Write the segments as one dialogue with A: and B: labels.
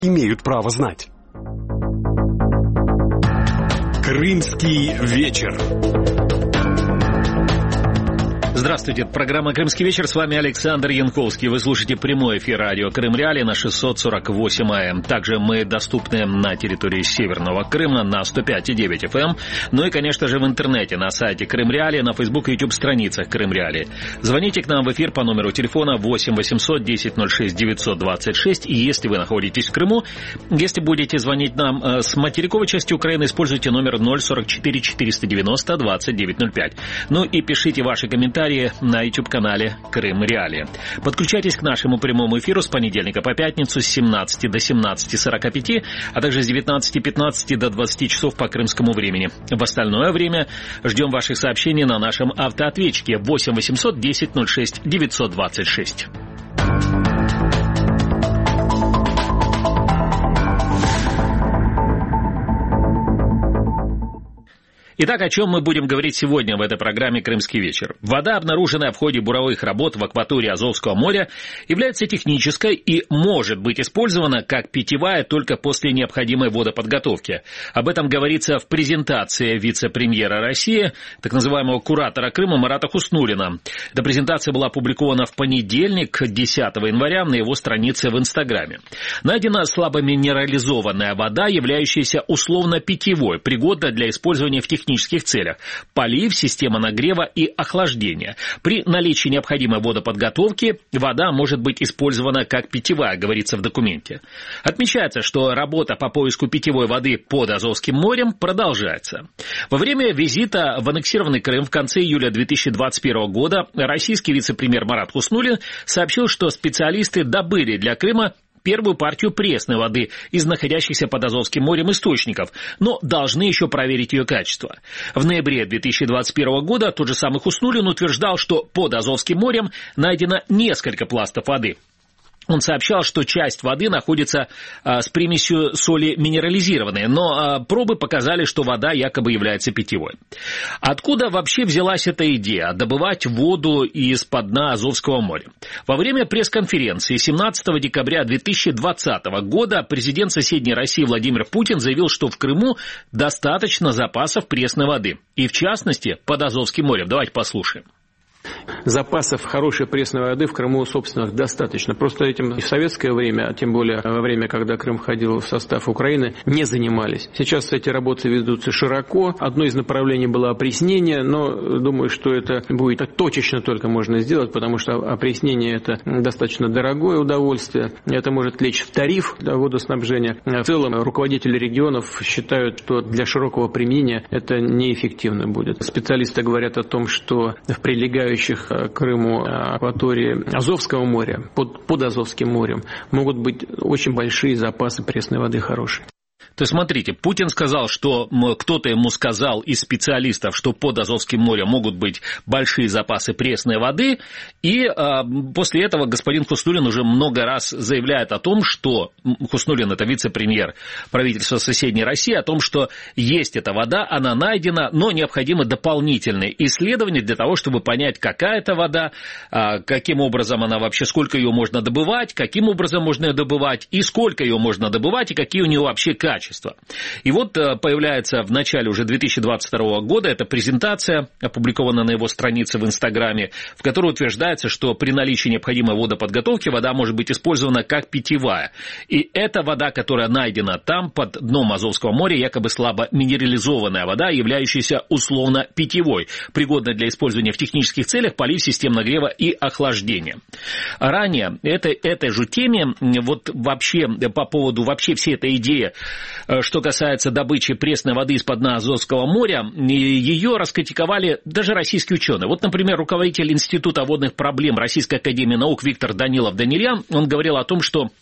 A: имеют право знать. Крымский вечер.
B: Здравствуйте, это программа «Крымский вечер», с вами Александр Янковский. Вы слушаете прямой эфир радио «Крым-Реалии» на 648 АМ. Также мы доступны на территории Северного Крыма на 105,9 FM. Ну и, конечно же, в интернете на сайте «Крым-Реалии», на Facebook и YouTube страницах «Крым-Реалии». Звоните к нам в эфир по номеру телефона 8 800 10 06 926. И если вы находитесь в Крыму, если будете звонить нам с материковой части Украины, используйте номер 044 490 2905. Ну и пишите ваши комментарии на YouTube-канале «Крым-Реалии». Подключайтесь к нашему прямому эфиру с понедельника по пятницу с 17 до 17:45, а также с 19:15 до 20 часов по крымскому времени. В остальное время ждем ваших сообщений на нашем автоответчике 8 800 10 06 926. Итак, о чем мы будем говорить сегодня в этой программе «Крымский вечер». Вода, обнаруженная в ходе буровых работ в акватории Азовского моря, является технической и может быть использована как питьевая только после необходимой водоподготовки. Об этом говорится в презентации вице-премьера России, так называемого куратора Крыма Марата Хуснуллина. Эта презентация была опубликована в понедельник, 10 января, на его странице в Инстаграме. Найдена слабоминерализованная вода, являющаяся условно питьевой, пригодна для использования в технических целях: полив, система нагрева и охлаждения. При наличии необходимой водоподготовки вода может быть использована как питьевая, говорится в документе. Отмечается, что работа по поиску питьевой воды под Азовским морем продолжается. Во время визита в аннексированный Крым в конце июля 2021 года российский вице-премьер Марат Хуснуллин сообщил, что специалисты добыли для Крыма первую партию пресной воды из находящихся под Азовским морем источников, но должны еще проверить ее качество. В ноябре 2021 года тот же самый Хуснуллин утверждал, что под Азовским морем найдено несколько пластов воды. Он сообщал, что часть воды находится с примесью соли минерализированной, но пробы показали, что вода якобы является питьевой. Откуда вообще взялась эта идея добывать воду из-под дна Азовского моря? Во время пресс-конференции 17 декабря 2020 года президент соседней России Владимир Путин заявил, что в Крыму достаточно запасов пресной воды, и в частности под Азовским морем. Давайте послушаем.
C: Запасов хорошей пресной воды в Крыму, собственно, достаточно. Просто этим в советское время, а тем более во время, когда Крым входил в состав Украины, не занимались. Сейчас эти работы ведутся широко. Одно из направлений было опреснение, но думаю, что это будет точечно только можно сделать, потому что опреснение – это достаточно дорогое удовольствие. Это может лечь в тариф для водоснабжения. В целом, руководители регионов считают, что для широкого применения это неэффективно будет. Специалисты говорят о том, что в прилегающих к Крыму акватории Азовского моря, под Азовским морем, могут быть очень большие запасы пресной воды хорошие.
B: То есть, смотрите, Путин сказал, что кто-то ему сказал из специалистов, что под Азовским морем могут быть большие запасы пресной воды, и после этого господин Хуснуллин уже много раз заявляет о том, что Хуснуллин – это вице-премьер правительства соседней России, о том, что есть эта вода, она найдена, но необходимы дополнительные исследования для того, чтобы понять, какая это вода, каким образом она вообще, сколько ее можно добывать, каким образом можно ее добывать, и сколько ее можно добывать, и какие у нее вообще качества. И вот появляется в начале уже 2022 года эта презентация, опубликованная на его странице в Инстаграме, в которой утверждается, что при наличии необходимой водоподготовки вода может быть использована как питьевая. И эта вода, которая найдена там, под дном Азовского моря, якобы слабо минерализованная вода, являющаяся условно питьевой, пригодна для использования в технических целях, полив, систем нагрева и охлаждения. Ранее этой же теме, вот вообще по поводу вообще всей этой идеи, что касается добычи пресной воды из-под дна Азовского моря, ее раскритиковали даже российские ученые. Вот, например, руководитель Института водных проблем Российской академии наук Виктор Данилов-Данильян, он говорил о том, что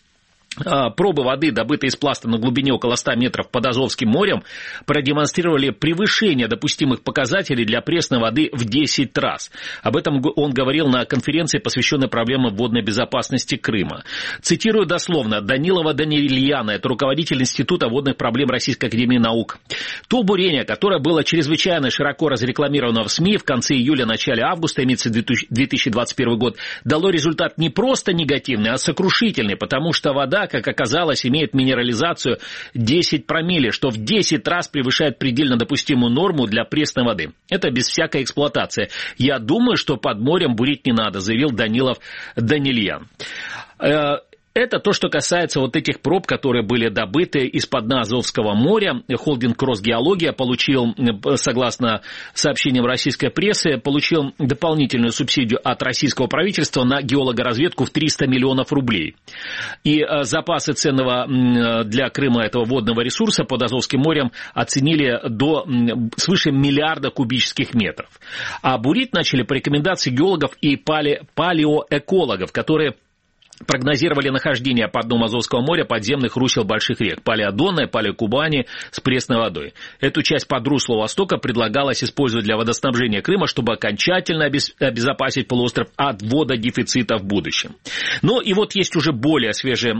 B: пробы воды, добытые из пласта на глубине около 100 метров под Азовским морем, продемонстрировали превышение допустимых показателей для пресной воды в 10 раз. Об этом он говорил на конференции, посвященной проблемам водной безопасности Крыма. Цитирую дословно Данилова Данильяна, это руководитель Института водных проблем Российской академии наук. То бурение, которое было чрезвычайно широко разрекламировано в СМИ в конце июля-начале августа, имеется 2021 год, дало результат не просто негативный, а сокрушительный, потому что вода вода, как оказалось, имеет минерализацию 10 промилле, что в 10 раз превышает предельно допустимую норму для пресной воды. Это без всякой эксплуатации. Я думаю, что под морем бурить не надо, заявил Данилов Данильян. Это то, что касается вот этих проб, которые были добыты из-под дна Азовского моря. Холдинг «Росгеология» получил, согласно сообщениям российской прессы, получил дополнительную субсидию от российского правительства на геологоразведку в 300 миллионов рублей. И запасы ценного для Крыма этого водного ресурса под Азовским морем оценили до свыше миллиарда кубических метров. А бурить начали по рекомендации геологов и палеоэкологов, которые прогнозировали нахождение под дном Азовского моря подземных русел больших рек Палеодонной, Палеокубани с пресной водой. Эту часть подрусла Востока предлагалось использовать для водоснабжения Крыма, чтобы окончательно обезопасить полуостров от вододефицита в будущем. Ну и вот есть уже более свежая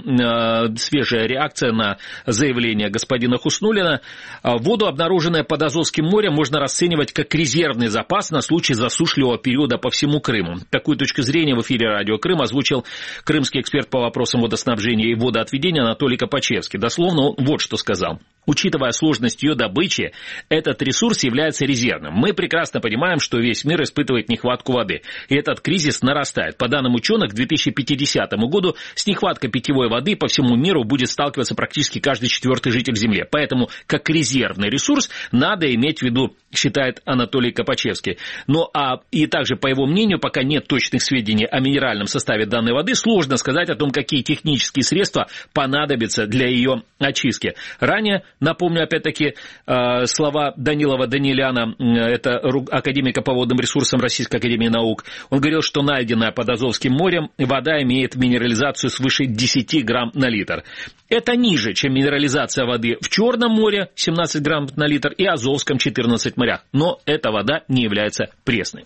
B: реакция на заявление господина Хуснуллина. Воду, обнаруженную под Азовским морем, можно расценивать как резервный запас на случай засушливого периода по всему Крыму. Такую точку зрения в эфире «Радио Крым» озвучил крымский эксперт по вопросам водоснабжения и водоотведения Анатолий Копачевский. Дословно он вот что сказал. Учитывая сложность ее добычи, этот ресурс является резервным. Мы прекрасно понимаем, что весь мир испытывает нехватку воды. И этот кризис нарастает. По данным ученых, к 2050 году с нехваткой питьевой воды по всему миру будет сталкиваться практически каждый четвертый житель Земли. Поэтому, как резервный ресурс, надо иметь в виду, считает Анатолий Копачевский. И также, по его мнению, пока нет точных сведений о минеральном составе данной воды, сложно сказать о том, какие технические средства понадобятся для ее очистки. Ранее, напомню, опять-таки, слова Данилова Данильяна, это академика по водным ресурсам Российской академии наук, он говорил, что найденная под Азовским морем вода имеет минерализацию свыше 10 грамм на литр. Это ниже, чем минерализация воды в Черном море, 17 грамм на литр, и Азовском, 14 морях. Но эта вода не является пресной.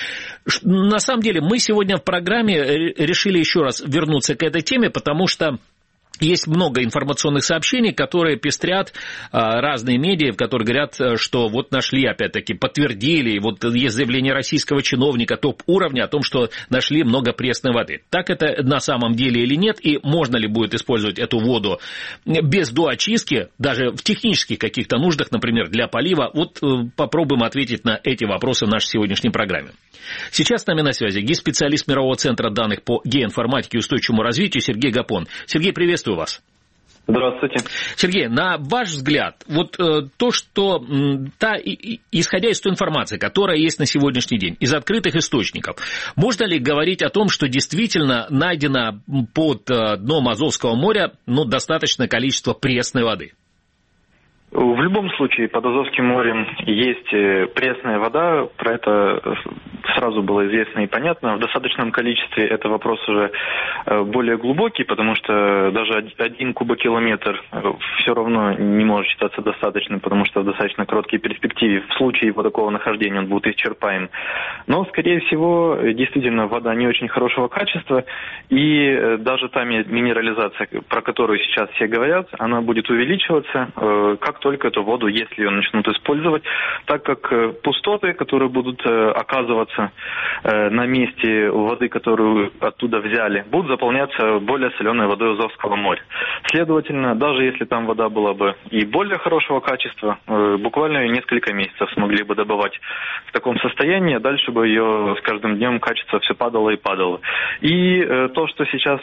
B: На самом деле, мы сегодня в программе решили еще раз вернуться к этой теме, потому что есть много информационных сообщений, которые пестрят разные медиа, в которых говорят, что вот нашли, опять-таки, подтвердили, вот есть заявление российского чиновника топ-уровня о том, что нашли много пресной воды. Так это на самом деле или нет, и можно ли будет использовать эту воду без доочистки, даже в технических каких-то нуждах, например, для полива? Вот попробуем ответить на эти вопросы в нашей сегодняшней программе. Сейчас с нами на связи геоспециалист Мирового центра данных по геоинформатике и устойчивому развитию Сергей Гапон. Сергей, приветствую вас.
D: Здравствуйте.
B: Сергей, на ваш взгляд, вот то, что, исходя из той информации, которая есть на сегодняшний день, из открытых источников, можно ли говорить о том, что действительно найдено под дном Азовского моря достаточное количество пресной воды?
D: В любом случае, под Азовским морем есть пресная вода, про это сразу было известно и понятно. В достаточном количестве это вопрос уже более глубокий, потому что даже 1 кубокилометр все равно не может считаться достаточным, потому что в достаточно короткой перспективе в случае его такого нахождения он будет исчерпаем. Но, скорее всего, действительно, вода не очень хорошего качества, и даже та минерализация, про которую сейчас все говорят, она будет увеличиваться, как только эту воду, если ее начнут использовать, так как пустоты, которые будут оказываться на месте воды, которую оттуда взяли, будут заполняться более соленой водой Азовского моря. Следовательно, даже если там вода была бы и более хорошего качества, буквально несколько месяцев смогли бы добывать в таком состоянии, а дальше бы ее с каждым днем качество все падало и падало. И то, что сейчас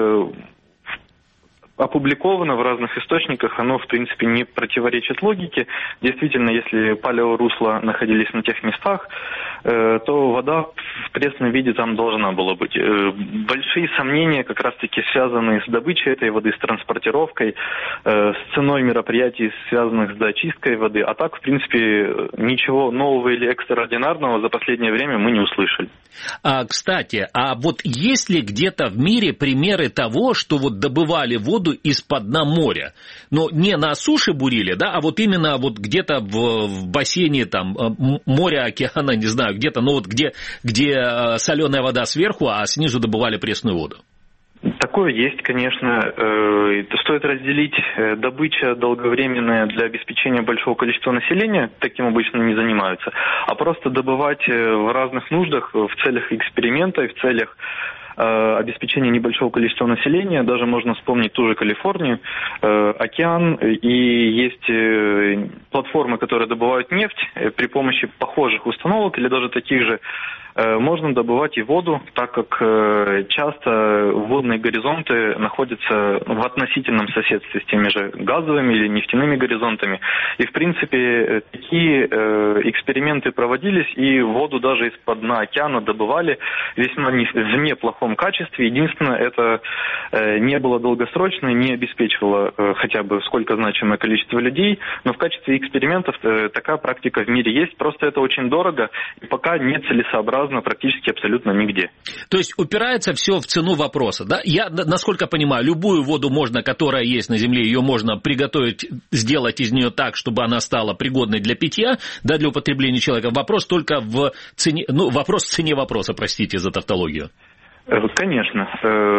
D: опубликовано в разных источниках, оно, в принципе, не противоречит логике. Действительно, если палеорусла находились на тех местах, то вода в пресном виде там должна была быть. Большие сомнения как раз-таки связаны с добычей этой воды, с транспортировкой, с ценой мероприятий, связанных с доочисткой воды. А так, в принципе, ничего нового или экстраординарного за последнее время мы не услышали.
B: Кстати, а вот есть ли где-то в мире примеры того, что вот добывали воду из-под дна моря? Но не на суше бурили, да, а вот именно вот где-то в бассейне там моря, океана, не знаю, где-то, но вот где соленая вода сверху, а снизу добывали пресную воду.
D: Такое есть, конечно. Стоит разделить добыча долговременная для обеспечения большого количества населения, таким обычно не занимаются, а просто добывать в разных нуждах, в целях эксперимента и в целях обеспечения небольшого количества населения. Даже можно вспомнить ту же Калифорнию, океан, и есть платформы, которые добывают нефть при помощи похожих установок или даже таких же. Можно добывать и воду, так как часто водные горизонты находятся в относительном соседстве с теми же газовыми или нефтяными горизонтами. И, в принципе, такие эксперименты проводились, и воду даже из-под дна океана добывали весьма в неплохом качестве. Единственное, это не было долгосрочно, не обеспечивало хотя бы сколько значимое количество людей, но в качестве экспериментов такая практика в мире есть. Просто это очень дорого, и пока нецелесообразно практически абсолютно нигде.
B: То есть упирается все в цену вопроса, да? Я, насколько понимаю, любую воду можно, которая есть на Земле, ее можно приготовить, сделать из нее так, чтобы она стала пригодной для питья, да, для употребления человека. Вопрос только в цене, вопрос в цене вопроса, простите за тавтологию.
D: Конечно.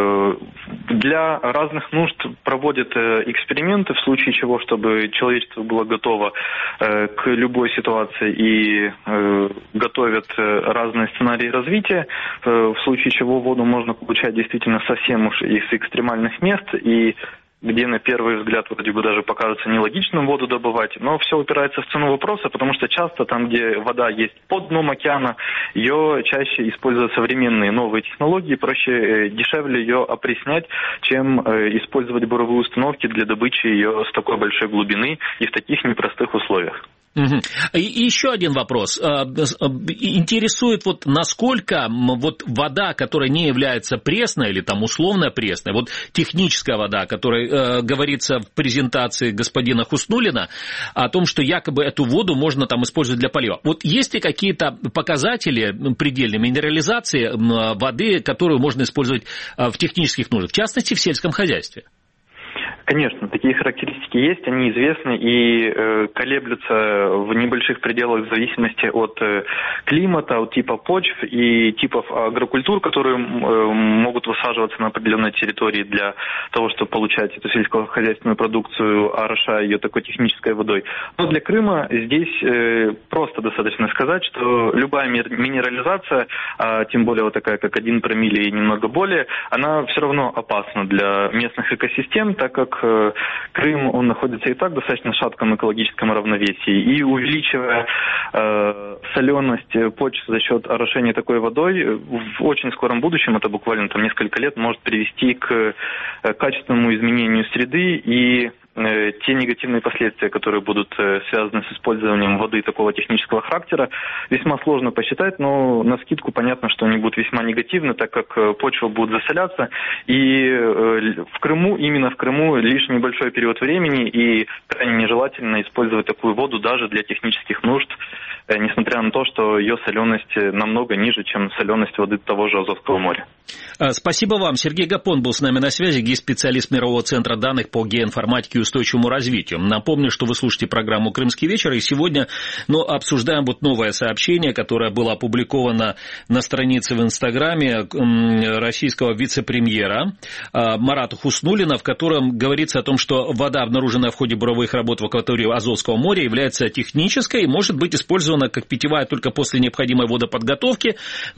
D: Для разных нужд проводят эксперименты, в случае чего, чтобы человечество было готово к любой ситуации, и готовят разные сценарии развития, в случае чего воду можно получать действительно совсем уж из экстремальных мест, и где на первый взгляд вроде бы даже покажется нелогичным воду добывать, но все упирается в цену вопроса, потому что часто там, где вода есть под дном океана, ее чаще используют современные новые технологии, проще, дешевле ее опреснять, чем использовать буровые установки для добычи ее с такой большой глубины и в таких непростых условиях.
B: Угу. И еще один вопрос. Интересует, вот насколько вот вода, которая не является пресной или там условно пресной, вот техническая вода, о которой говорится в презентации господина Хуснуллина, о том, что якобы эту воду можно там использовать для полива. Вот есть ли какие-то показатели предельной минерализации воды, которую можно использовать в технических нуждах, в частности, в сельском хозяйстве?
D: Конечно, такие характеристики есть, они известны и колеблются в небольших пределах в зависимости от климата, от типа почв и типов агрокультур, которые могут высаживаться на определенной территории для того, чтобы получать эту сельскохозяйственную продукцию, орошая ее такой технической водой. Но для Крыма здесь просто достаточно сказать, что любая минерализация, тем более вот такая, как 1 промилле и немного более, она все равно опасна для местных экосистем, так как Крым, он находится и так в достаточно шатком экологическом равновесии, и увеличивая соленость почв за счет орошения такой водой, в очень скором будущем, это буквально там несколько лет, может привести к качественному изменению среды, и те негативные последствия, которые будут связаны с использованием воды такого технического характера, весьма сложно посчитать, но навскидку понятно, что они будут весьма негативны, так как почва будет засоляться, и в Крыму, именно в Крыму, лишь небольшой период времени, и крайне нежелательно использовать такую воду даже для технических нужд, несмотря на то, что ее соленость намного ниже, чем соленость воды того же Азовского моря.
B: Спасибо вам. Сергей Гапон был с нами на связи, геоспециалист Мирового центра данных по геоинформатике и устойчивому развитию. Напомню, что вы слушаете программу «Крымский вечер», и сегодня обсуждаем вот новое сообщение, которое было опубликовано на странице в Инстаграме российского вице-премьера Марата Хуснуллина, в котором говорится о том, что вода, обнаруженная в ходе буровых работ в акватории Азовского моря, является технической и может быть использована как питьевая только после необходимой водоподготовки.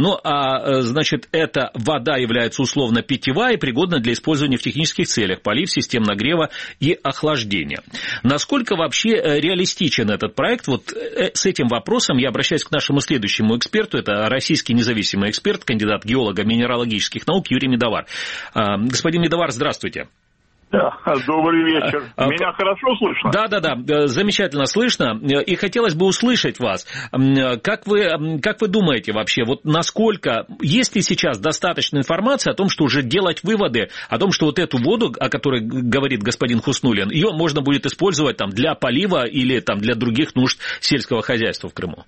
B: Значит, эта вода является условно питьевая и пригодна для использования в технических целях, полив, систем нагрева и охлаждения. Насколько вообще реалистичен этот проект? Вот с этим вопросом я обращаюсь к нашему следующему эксперту. Это российский независимый эксперт, кандидат геолога-минералогических наук Юрий Медовар. Господин Медовар, здравствуйте.
E: Да, добрый вечер. Меня хорошо слышно?
B: Да, замечательно слышно. И хотелось бы услышать вас. Как вы думаете вообще, вот насколько, есть ли сейчас достаточно информации о том, что уже делать выводы, о том, что вот эту воду, о которой говорит господин Хуснуллин, ее можно будет использовать там для полива или там для других нужд сельского хозяйства в Крыму?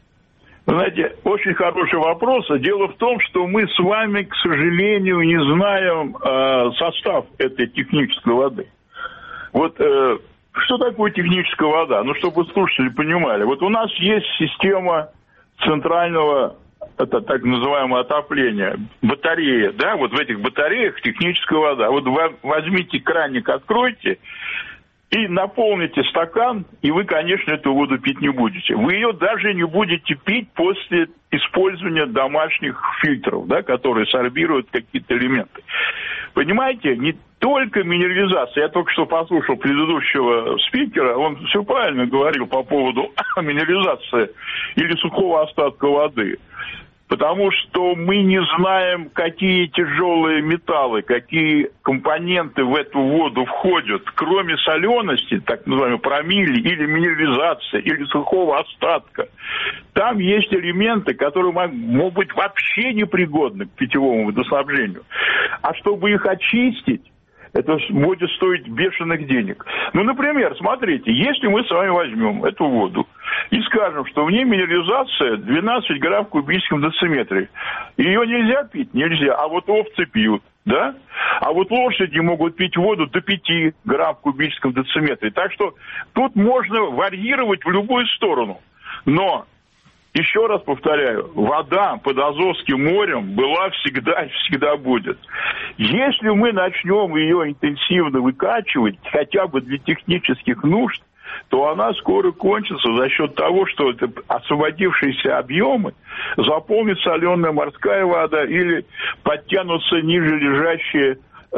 E: Вы знаете, очень хороший вопрос. Дело в том, что мы с вами, к сожалению, не знаем состав этой технической воды. Вот что такое техническая вода? Ну, чтобы слушатели понимали. Вот у нас есть система центрального, это так называемое отопления, батарея, да, вот в этих батареях техническая вода. Вот возьмите краник, откройте, 2 и наполните стакан, и вы, конечно, эту воду пить не будете. Вы ее даже не будете пить после использования домашних фильтров, да, которые сорбируют какие-то элементы. Понимаете, не только минерализация. Я только что послушал предыдущего спикера, он все правильно говорил по поводу минерализации или сухого остатка воды. Потому что мы не знаем, какие тяжелые металлы, какие компоненты в эту воду входят, кроме солености, так называемой промилле, или минерализации, или сухого остатка. Там есть элементы, которые могут быть вообще непригодны к питьевому водоснабжению. А чтобы их очистить, это будет стоить бешеных денег. Ну, например, смотрите, если мы с вами возьмем эту воду и скажем, что в ней минерализация 12 грамм в кубическом дециметре, ее нельзя пить? Нельзя. А вот овцы пьют, да? А вот лошади могут пить воду до 5 грамм в кубическом дециметре. Так что тут можно варьировать в любую сторону. Но... Еще раз повторяю, вода под Азовским морем была всегда и всегда будет. Если мы начнем ее интенсивно выкачивать, хотя бы для технических нужд, то она скоро кончится за счет того, что это освободившиеся объемы заполнит соленая морская вода или подтянутся ниже лежащие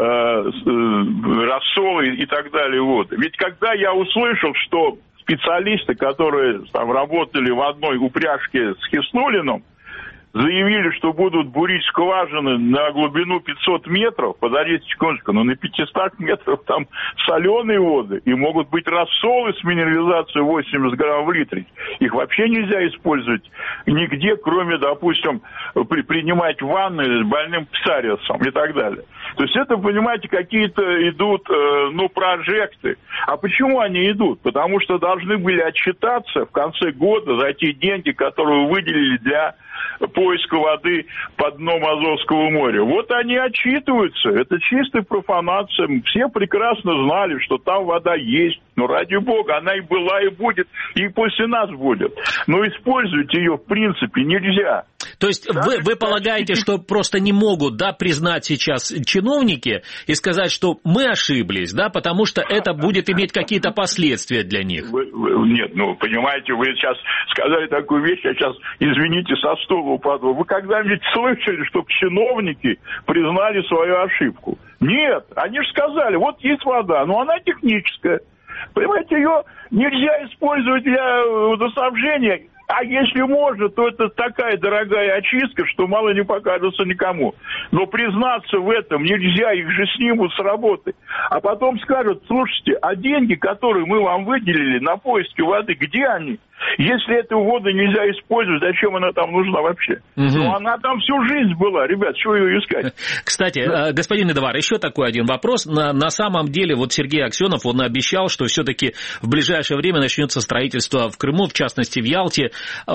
E: рассолы и так далее. Вот. Ведь когда я услышал, что специалисты, которые там работали в одной упряжке с Хиснуллиным, заявили, что будут бурить скважины на глубину 500 метров, подождите секундочку, но на 500 метров там соленые воды, и могут быть рассолы с минерализацией 80 грамм в литре. Их вообще нельзя использовать нигде, кроме, допустим, принимать ванны с больным псориазом и так далее. То есть это, понимаете, какие-то идут, прожекты. А почему они идут? Потому что должны были отчитаться в конце года за те деньги, которые выделили для поиска воды под дном Азовского моря. Вот они отчитываются. Это чистая профанация. Все прекрасно знали, что там вода есть. Но ради бога, она и была, и будет, и после нас будет. Но использовать ее, в принципе, нельзя.
B: То есть вы полагаете, что просто не могут, да, признать сейчас чиновники и сказать, что мы ошиблись, да, потому что это будет иметь какие-то последствия для них?
E: Нет, понимаете, вы сейчас сказали такую вещь, я сейчас, извините, со стула упаду. Вы когда-нибудь слышали, чтобы чиновники признали свою ошибку? Нет, они же сказали, вот есть вода, но она техническая. Понимаете, ее нельзя использовать для водоснабжения. А если можно, то это такая дорогая очистка, что мало не покажется никому. Но признаться в этом нельзя, их же снимут с работы. А потом скажут, слушайте, а деньги, которые мы вам выделили на поиски воды, где они? Если эту воду нельзя использовать, зачем она там нужна вообще? Ну, она там всю жизнь была, ребят, чего ее искать?
B: Кстати, господин Эдуард, еще такой один вопрос. На самом деле, вот Сергей Аксенов, он обещал, что все-таки в ближайшее время начнется строительство в Крыму, в частности в Ялте.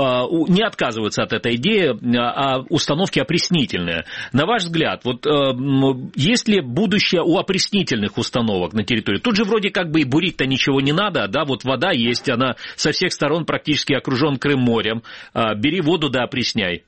B: Не отказываются от этой идеи, а установки опреснительные. На ваш взгляд, вот есть ли будущее у опреснительных установок на территории? Тут же вроде как бы и бурить-то ничего не надо, да, вот вода есть, она со всех сторон практически окружен Крым морем. Бери воду да опресняй.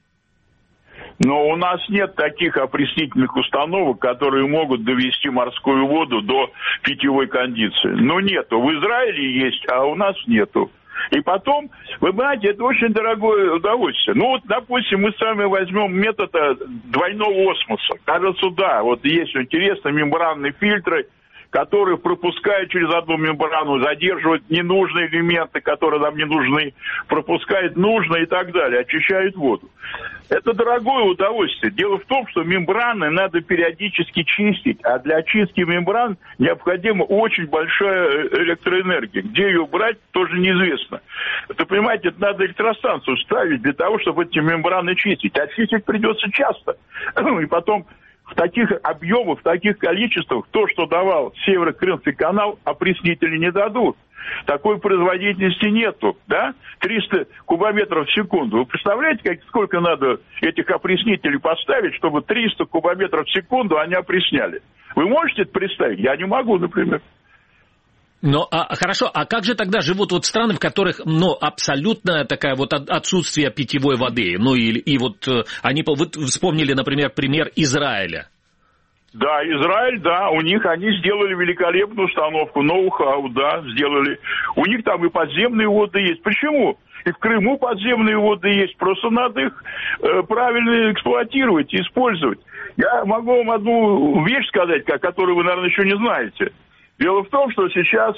E: Но у нас нет таких опреснительных установок, которые могут довести морскую воду до питьевой кондиции. Ну, нету. В Израиле есть, а у нас нету. И потом, вы знаете, это очень дорогое удовольствие. Ну, вот, допустим, мы с вами возьмем метод двойного осмоса. Кажется, да, вот есть интересные мембранные фильтры, которые пропускают через одну мембрану, задерживают ненужные элементы, которые нам не нужны, пропускают нужные и так далее, очищают воду. Это дорогое удовольствие. Дело в том, что мембраны надо периодически чистить, а для очистки мембран необходима очень большая электроэнергия. Где ее брать, тоже неизвестно. Это, понимаете, это надо электростанцию ставить для того, чтобы эти мембраны чистить. А чистить придется часто. И потом в таких объемах, в таких количествах, то, что давал Северо-Крымский канал, опреснители не дадут. Такой производительности нету, да? 300 кубометров в секунду. Вы представляете, сколько надо этих опреснителей поставить, чтобы 300 кубометров в секунду они опресняли? Вы можете это представить? Я не могу, например.
B: Ну, хорошо, а как же тогда живут вот страны, в которых, абсолютно такая вот отсутствие питьевой воды? Ну, и вот они, вы вспомнили, например, пример Израиля.
E: Да, Израиль, да, у них они сделали великолепную установку, ноу-хау, да, сделали. У них там и подземные воды есть. Почему? И в Крыму подземные воды есть, просто надо их правильно эксплуатировать и использовать. Я могу вам одну вещь сказать, которую вы, наверное, еще не знаете. Дело в том, что сейчас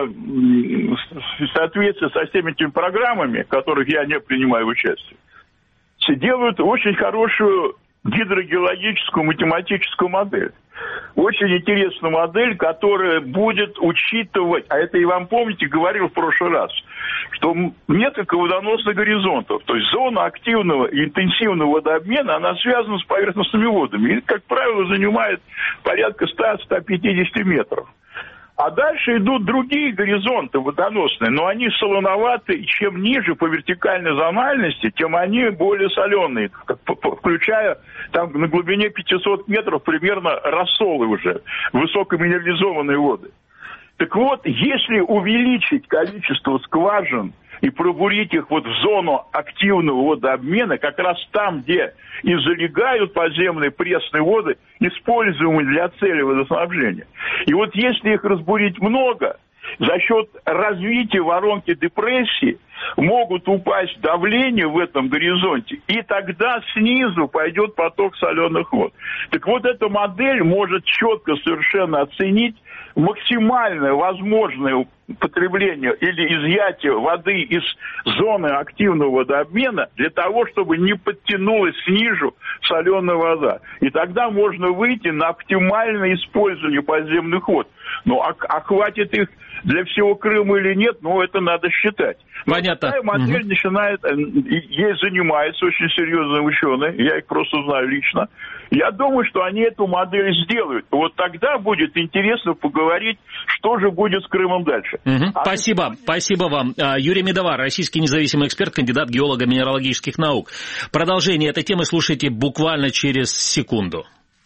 E: в соответствии со всеми этими программами, в которых я не принимаю участие, делают очень хорошую гидрогеологическую математическую модель. Очень интересную модель, которая будет учитывать, а это я вам, помните, говорил в прошлый раз, что несколько водоносных горизонтов, то есть зона активного и интенсивного водообмена, она связана с поверхностными водами и, как правило, занимает порядка 100-150 метров. А дальше идут другие горизонты водоносные, но они солоноваты, и чем ниже по вертикальной зональности, тем они более соленые, включая там на глубине 500 метров примерно рассолы уже, высокоминерализованные воды. Так вот, если увеличить количество скважин и пробурить их вот в зону активного водообмена, как раз там, где и залегают подземные пресные воды, используемые для цели водоснабжения. И вот если их разбурить много, за счет развития воронки депрессии могут упасть давление в этом горизонте, и тогда снизу пойдет поток соленых вод. Так вот, эта модель может четко совершенно оценить максимальное возможное потребление или изъятие воды из зоны активного водообмена для того, чтобы не подтянулась снизу соленая вода. И тогда можно выйти на оптимальное использование подземных вод. Ну, а хватит их для всего Крыма или нет, ну, это надо считать.
B: Понятно.
E: Такая модель начинает, ей занимаются очень серьезные ученые, я их просто знаю лично. Я думаю, что они эту модель сделают. Вот тогда будет интересно поговорить, что же будет с Крымом дальше.
B: Спасибо. Спасибо вам. Юрий Медовар, российский независимый эксперт, кандидат геолого-минералогических наук. Продолжение этой темы слушайте буквально через секунду.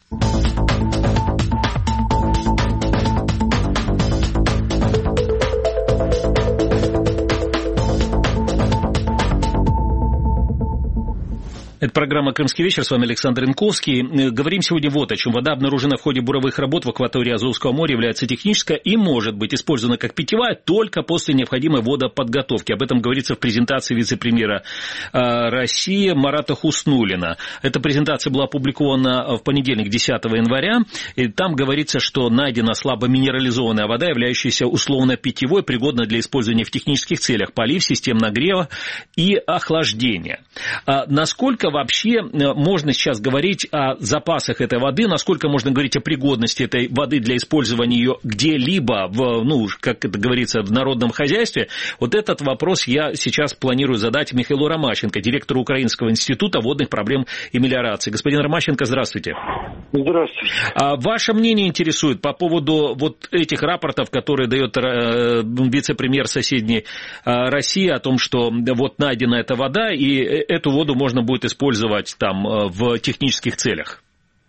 B: Это программа «Крымский вечер». С вами Александр Янковский. Говорим сегодня вот о чем. Вода, обнаружена в ходе буровых работ в акватории Азовского моря, является технической и может быть использована как питьевая только после необходимой водоподготовки. Об этом говорится в презентации вице-премьера России Марата Хуснуллина. Эта презентация была опубликована в понедельник, 10 января. И там говорится, что найдена слабо минерализованная вода, являющаяся условно питьевой, пригодна для использования в технических целях, полив, систем нагрева и охлаждения. Насколько вообще можно сейчас говорить о запасах этой воды, насколько можно говорить о пригодности этой воды для использования ее где-либо, как это говорится, в народном хозяйстве? Вот этот вопрос я сейчас планирую задать Михаилу Ромащенко, директору Украинского института водных проблем и мелиорации. Господин Ромащенко, здравствуйте.
F: Здравствуйте.
B: Ваше мнение интересует по поводу вот этих рапортов, которые дает вице-премьер соседней России о том, что вот найдена эта вода, и эту воду можно будет использовать там в технических целях?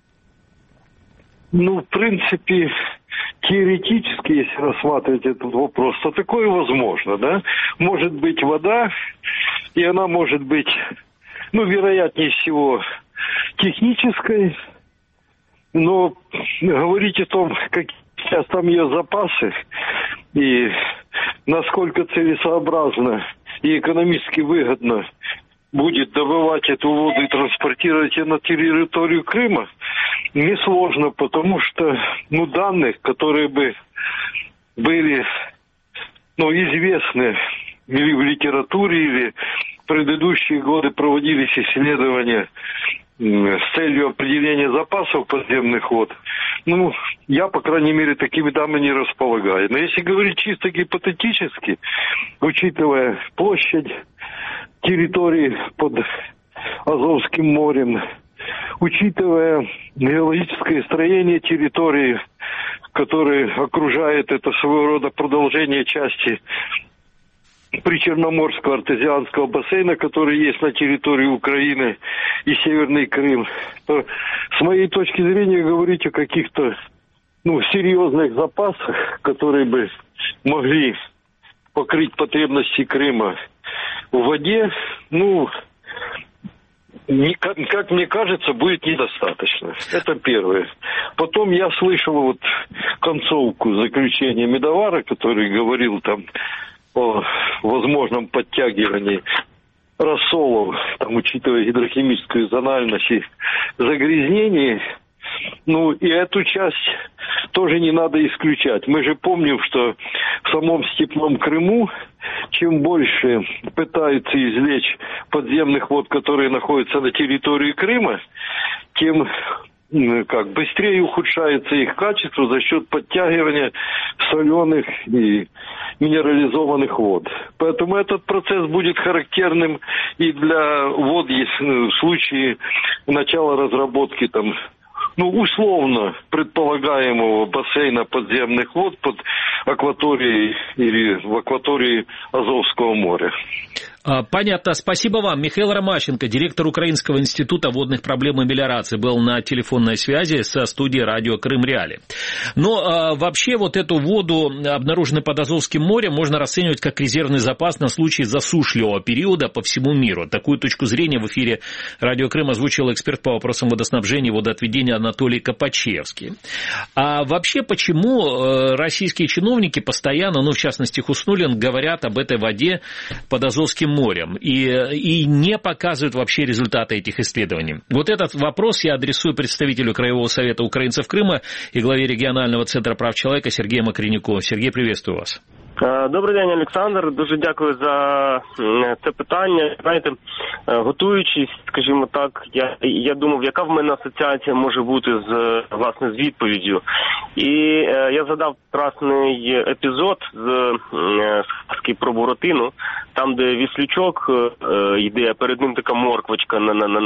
F: Ну, в принципе, теоретически, если рассматривать этот вопрос, то такое возможно, да? Может быть вода, и она может быть, вероятнее всего, технической, но говорить о том, какие сейчас там ее запасы, и насколько целесообразно и экономически выгодно будет добывать эту воду и транспортировать ее на территорию Крыма, несложно, потому что, данных, которые бы были, известны или в литературе, или в предыдущие годы проводились исследования с целью определения запасов подземных вод, я, по крайней мере, такими данными не располагаю. Но если говорить чисто гипотетически, учитывая площадь территории под Азовским морем, учитывая геологическое строение территории, которое окружает это своего рода продолжение части Причерноморского артезианского бассейна, который есть на территории Украины и Северный Крым, то с моей точки зрения говорить о каких-то серьезных запасах, которые бы могли покрыть потребности Крыма в воде, как мне кажется, будет недостаточно. Это первое. Потом я слышал вот концовку заключения Медовара, который говорил там о возможном подтягивании рассолов, там, учитывая гидрохимическую зональность и загрязнение. Ну, и эту часть тоже не надо исключать. Мы же помним, что в самом степном Крыму, чем больше пытаются извлечь подземных вод, которые находятся на территории Крыма, тем быстрее ухудшается их качество за счет подтягивания соленых и минерализованных вод. Поэтому этот процесс будет характерным и для вод, в случае начала разработки там, условно предполагаемого бассейна подземных вод под акваторией или в акватории Азовского моря.
B: Понятно. Спасибо вам. Михаил Ромащенко, директор Украинского института водных проблем и мелиорации, был на телефонной связи со студией радио Крым-Реали. Но вообще вот эту воду, обнаруженную под Азовским морем, можно расценивать как резервный запас на случай засушливого периода по всему миру. Такую точку зрения в эфире радио Крым озвучил эксперт по вопросам водоснабжения и водоотведения Анатолий Копачевский. А вообще почему российские чиновники постоянно, в частности Хуснуллин, говорят об этой воде под Азовским морем и не показывают вообще результаты этих исследований? Вот этот вопрос я адресую представителю Краевого совета украинцев Крыма и главе регіонального центру прав чоловіка Сергію Макренюку. Сергій, приветствую вас.
G: Добрий день, Олександр. Дуже дякую за це питання. Знаєте, готуючись, скажімо так, я думав, яка в мене асоціація може бути з відповіддю. І я згадав красний епізод з сказки про Буратино, там, де віслючок йде, а перед ним така морквочка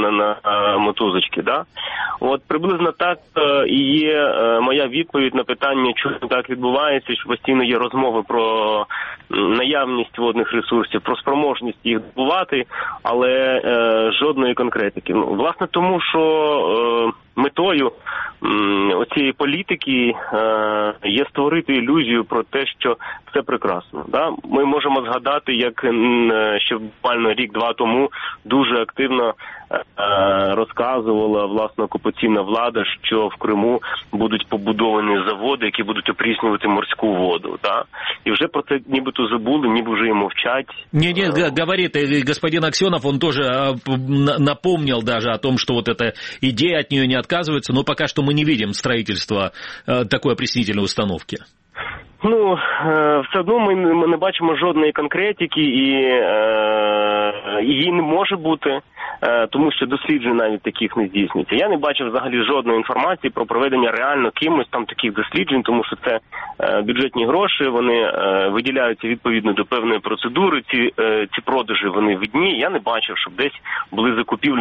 G: на мотузочці, да? От приблизно так і є моя відповідь на питання, чому так відбувається, що постійно є розмови про наявність водних ресурсів, про спроможність їх добувати, але жодної конкретики. Власне тому, що метою оцієї політики є створити ілюзію про те, що все прекрасно. Да? Ми можемо згадати, як ще буквально рік-два тому дуже активно розказувала власна окупаційна влада, що в Криму будуть побудовані заводи, які будуть опріснювати морську воду. Да? И уже про это нібито забули, ніби вже и молчать.
B: Не, говорит, и господин Аксенов, он тоже напомнил даже о том, что вот эта идея от нее не отказывается, но пока что мы не видим строительства такой опреснительной установки.
G: Все одно ми не бачимо жодної конкретики, і її не може бути, тому що досліджень навіть таких не здійснюється. Я не бачив взагалі жодної інформації про проведення реально кимось там таких досліджень, тому що це бюджетні гроші, вони виділяються відповідно до певної процедури, ці продажі вони видні. Я не бачив, щоб десь були закупівлі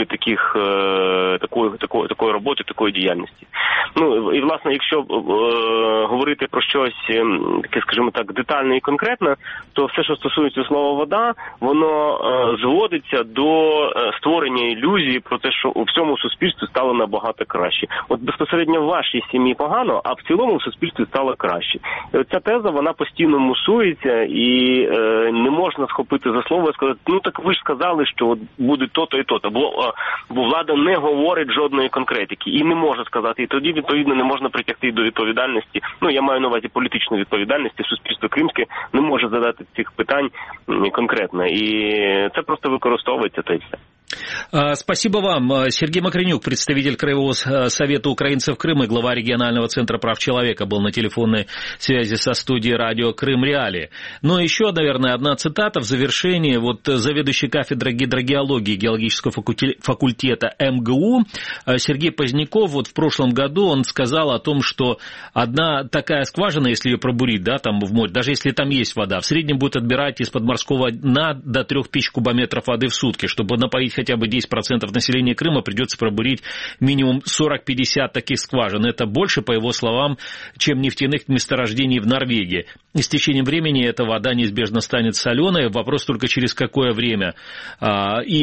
G: такої роботи, такої діяльності. І власне, якщо говорити про щось таке, скажімо так, детальне і конкретне, то все, що стосується слова вода, воно зводиться до створення ілюзії про те, що у всьому суспільстві стало набагато краще. От безпосередньо в вашій сім'ї погано, а в цілому в суспільстві стало краще. І оця теза, вона постійно мусується, і не можна схопити за слово і сказати, так ви ж сказали, що от буде то-то і то-то, бо влада не говорить жодної конкретики і не може сказати, і тоді, відповідно, не можна притягти до відповідальності, я маю на увазі політичну відповідальність, суспільство кримське не може задати цих питань конкретно, і це просто використовується та й все.
B: Спасибо вам. Сергей Макренюк, представитель Краевого совета украинцев Крыма и глава регионального центра прав человека, был на телефонной связи со студией радио Крым-Реали. Но еще, наверное, одна цитата в завершении. Вот заведующий кафедрой гидрогеологии геологического факультета МГУ Сергей Поздняков, вот в прошлом году он сказал о том, что одна такая скважина, если ее пробурить, да, там в море, даже если там есть вода, в среднем будет отбирать из-под морского дна до 3000 кубометров воды в сутки. Чтобы напоить хотя бы 10% населения Крыма, придется пробурить минимум 40-50 таких скважин. Это больше, по его словам, чем нефтяных месторождений в Норвегии. И с течением времени эта вода неизбежно станет соленой. Вопрос только через какое время. И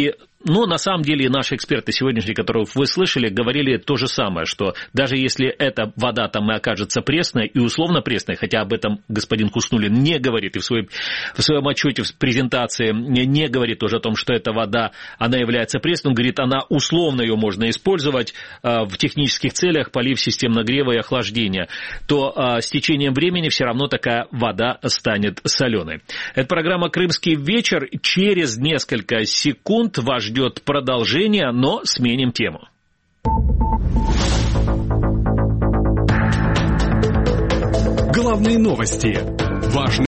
B: Но на самом деле наши эксперты сегодняшние, которых вы слышали, говорили то же самое, что даже если эта вода там и окажется пресной, и условно пресной, хотя об этом господин Хуснуллин не говорит, и в своем отчете, в презентации не говорит тоже о том, что эта вода, она является пресной, он говорит, она условно ее можно использовать в технических целях, полив систем нагрева и охлаждения, то с течением времени все равно такая вода станет соленой. Это программа «Крымский вечер». Через несколько секунд вас ждет продолжение, но сменим тему.
A: Главные новости. Важные